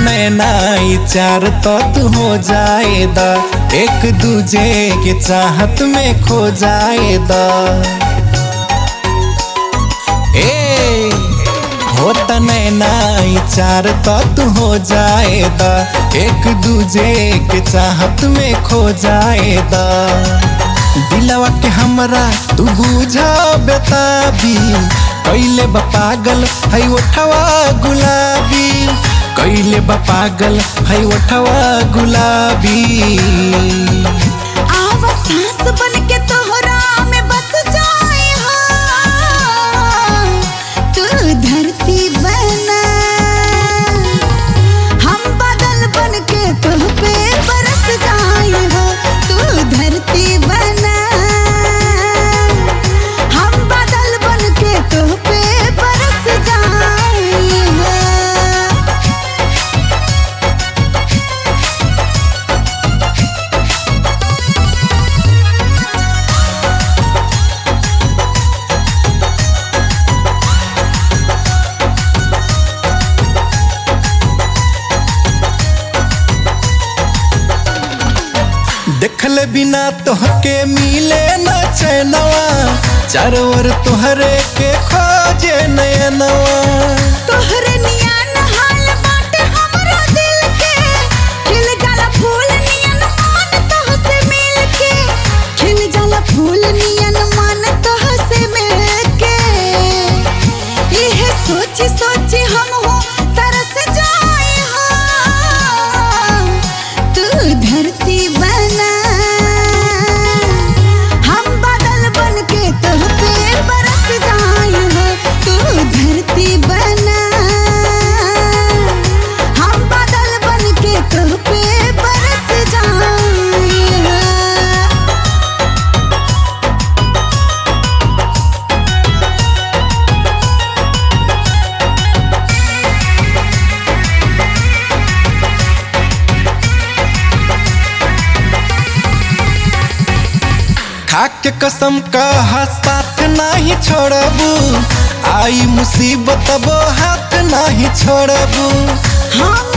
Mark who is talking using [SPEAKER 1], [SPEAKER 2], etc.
[SPEAKER 1] नैना चार तो तू हो जाएदा, एक दूजे के चाहत में खो जाएदा। ए होता नैना चार तो तू हो जाएदा, एक दूजे के चाहत में खो जाएदा। दिलवा के हमरा तू बुझा बेताबी, कैले बा पागल है ओठवा गुलाबी, कैले बा पागल है ओठवा गुलाबी।
[SPEAKER 2] आवा सांस बन के तोहरा में बस जाए हो, तू धरती बना, हम बादल बन के तुह पे बरस जाए हो, तू धरती बना, हम बादल बन के तुह पे बरस जाए हो।
[SPEAKER 1] देखले बिना तोहके मिले न चैनवा, चारों ओर तोहरे के खोजे नयनवा।
[SPEAKER 2] तोहरे नियन हाल बाटे हमरा दिल के, खिल जाला फूल नियन मन तोहसे मिल के, खिल जाला फूल नियन मन तोहसे मिल के। इहे सोची सोची हम हो तरस जाए हो, तू धरती बना, हम बादल बन के तुह पे बरस जाए हो, तू धरती बना, हम बादल बन के तुह पे बरस जाए हो।
[SPEAKER 1] खाके कसम कहा साथ नहीं छोड़बू, आई मुसीबत वो हाथ नहीं छोड़बू।
[SPEAKER 2] हम